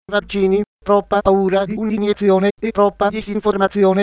Vaccini, troppa paura di un'iniezione e troppa disinformazione.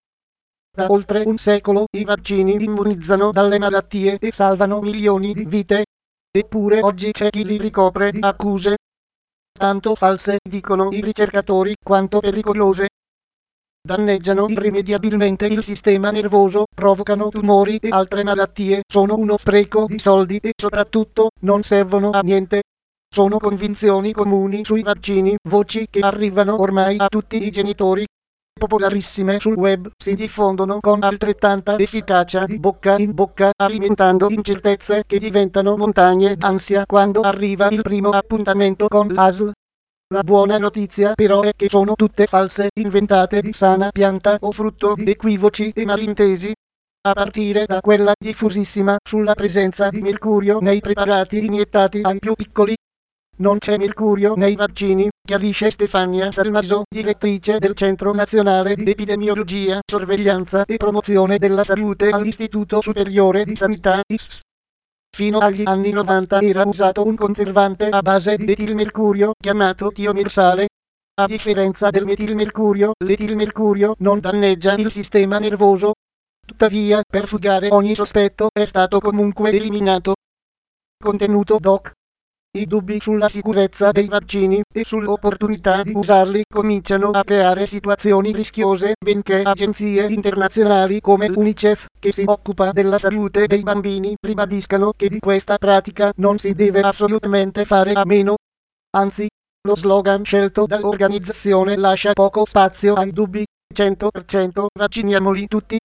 Da oltre un secolo i vaccini immunizzano dalle malattie e salvano milioni di vite. Eppure oggi c'è chi li ricopre di accuse tanto false, dicono i ricercatori, quanto pericolose. Danneggiano irrimediabilmente il sistema nervoso, provocano tumori e altre malattie, sono uno spreco di soldi e soprattutto non servono a niente. Sono convinzioni comuni sui vaccini, voci che arrivano ormai a tutti i genitori. Popolarissime sul web, si diffondono con altrettanta efficacia di bocca in bocca, alimentando incertezze che diventano montagne d'ansia quando arriva il primo appuntamento con l'ASL. La buona notizia però è che sono tutte false, inventate di sana pianta o frutto di equivoci e malintesi. A partire da quella diffusissima sulla presenza di mercurio nei preparati iniettati ai più piccoli. Non c'è mercurio nei vaccini, chiarisce Stefania Salmaso, direttrice del Centro Nazionale di Epidemiologia, Sorveglianza e Promozione della Salute all'Istituto Superiore di Sanità ISS. Fino agli anni 90 era usato un conservante a base di etilmercurio chiamato tiomersale. A differenza del metilmercurio, l'etilmercurio non danneggia il sistema nervoso. Tuttavia, per fugare ogni sospetto, è stato comunque eliminato. Contenuto doc. I dubbi sulla sicurezza dei vaccini e sull'opportunità di usarli cominciano a creare situazioni rischiose, benché agenzie internazionali come l'UNICEF, che si occupa della salute dei bambini, ribadiscano che di questa pratica non si deve assolutamente fare a meno. Anzi, lo slogan scelto dall'organizzazione lascia poco spazio ai dubbi. 100% vacciniamoli tutti.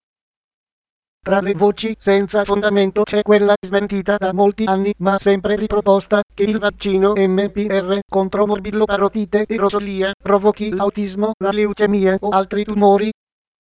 Tra le voci senza fondamento c'è quella smentita da molti anni ma sempre riproposta, che il vaccino MPR contro morbilloparotite e rosolia provochi l'autismo, la leucemia o altri tumori.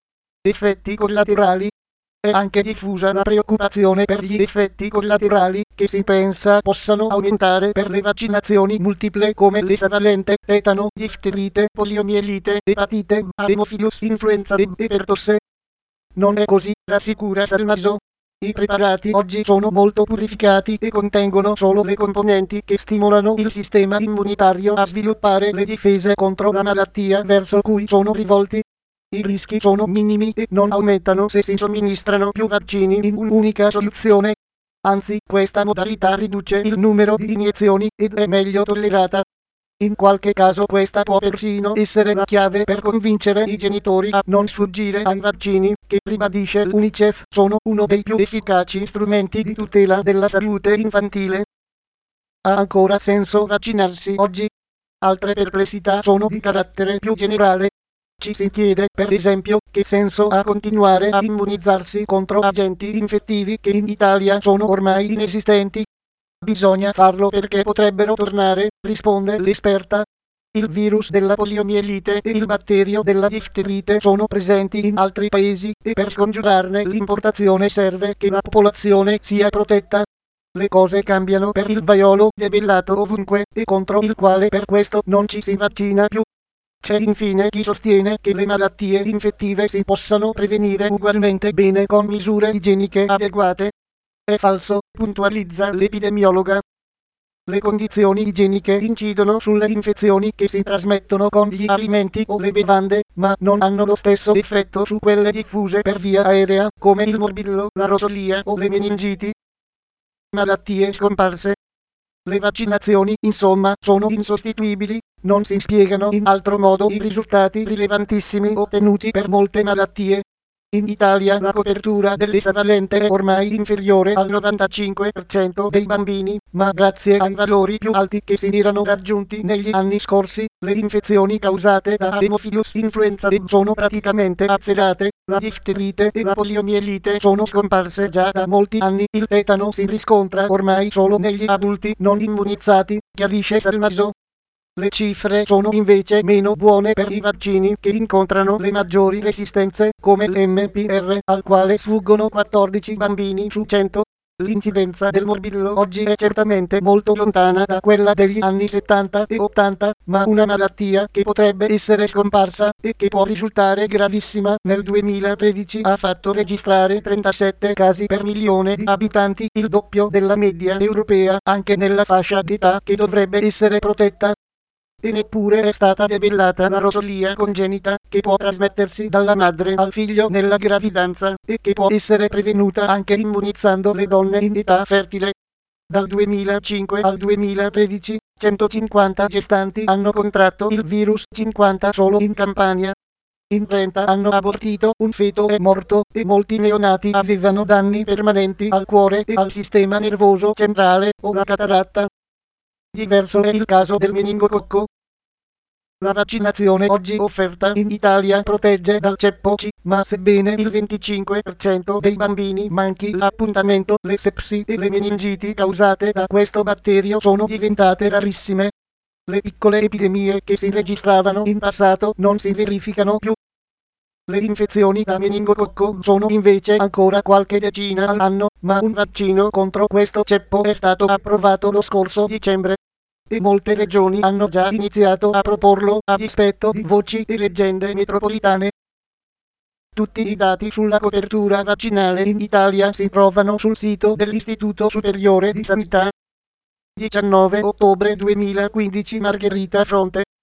Effetti collaterali. È anche diffusa la preoccupazione per gli effetti collaterali, che si pensa possano aumentare per le vaccinazioni multiple come l'esavalente, tetano, difterite, poliomielite, epatite A, Haemophilus influenza B e pertosse. Non è così, rassicura Salmaso. I preparati oggi sono molto purificati e contengono solo le componenti che stimolano il sistema immunitario a sviluppare le difese contro la malattia verso cui sono rivolti. I rischi sono minimi e non aumentano se si somministrano più vaccini in un'unica soluzione. Anzi, questa modalità riduce il numero di iniezioni ed è meglio tollerata. In qualche caso questa può persino essere la chiave per convincere i genitori a non sfuggire ai vaccini, che ribadisce l'UNICEF sono uno dei più efficaci strumenti di tutela della salute infantile. Ha ancora senso vaccinarsi oggi? Altre perplessità sono di carattere più generale. Ci si chiede, per esempio, che senso ha continuare a immunizzarsi contro agenti infettivi che in Italia sono ormai inesistenti. Bisogna farlo perché potrebbero tornare, risponde l'esperta. Il virus della poliomielite e il batterio della difterite sono presenti in altri paesi e per scongiurarne l'importazione serve che la popolazione sia protetta. Le cose cambiano per il vaiolo debellato ovunque e contro il quale per questo non ci si vaccina più. C'è infine chi sostiene che le malattie infettive si possano prevenire ugualmente bene con misure igieniche adeguate. È falso, puntualizza l'epidemiologa. Le condizioni igieniche incidono sulle infezioni che si trasmettono con gli alimenti o le bevande, ma non hanno lo stesso effetto su quelle diffuse per via aerea, come il morbillo, la rosolia o le meningiti. Malattie scomparse. Le vaccinazioni, insomma, sono insostituibili, non si spiegano in altro modo i risultati rilevantissimi ottenuti per molte malattie. In Italia la copertura dell'esavalente è ormai inferiore al 95% dei bambini, ma grazie ai valori più alti che si erano raggiunti negli anni scorsi, le infezioni causate da Haemophilus influenza B sono praticamente azzerate, la difterite e la poliomielite sono scomparse già da molti anni, il tetano si riscontra ormai solo negli adulti non immunizzati, chiarisce Salmaso. Le cifre sono invece meno buone per i vaccini che incontrano le maggiori resistenze, come l'MPR, al quale sfuggono 14 bambini su 100. L'incidenza del morbillo oggi è certamente molto lontana da quella degli anni 70 e 80, ma una malattia che potrebbe essere scomparsa e che può risultare gravissima nel 2013 ha fatto registrare 37 casi per milione di abitanti, il doppio della media europea, anche nella fascia d'età che dovrebbe essere protetta. e neppure è stata debellata la rosolia congenita, che può trasmettersi dalla madre al figlio nella gravidanza, e che può essere prevenuta anche immunizzando le donne in età fertile. Dal 2005 al 2013, 150 gestanti hanno contratto il virus, 50 solo in Campania. In 30 hanno abortito, un feto è morto, e molti neonati avevano danni permanenti al cuore e al sistema nervoso centrale, o la cataratta. Diverso è il caso del meningococco. La vaccinazione oggi offerta in Italia protegge dal ceppo C, ma sebbene il 25% dei bambini manchi l'appuntamento, le sepsi e le meningiti causate da questo batterio sono diventate rarissime. Le piccole epidemie che si registravano in passato non si verificano più. Le infezioni da meningococco sono invece ancora qualche decina all'anno, ma un vaccino contro questo ceppo è stato approvato lo scorso dicembre. E molte regioni hanno già iniziato a proporlo, a dispetto di voci e leggende metropolitane. Tutti i dati sulla copertura vaccinale in Italia si trovano sul sito dell'Istituto Superiore di Sanità. 19 ottobre 2015 Margherita Fronte.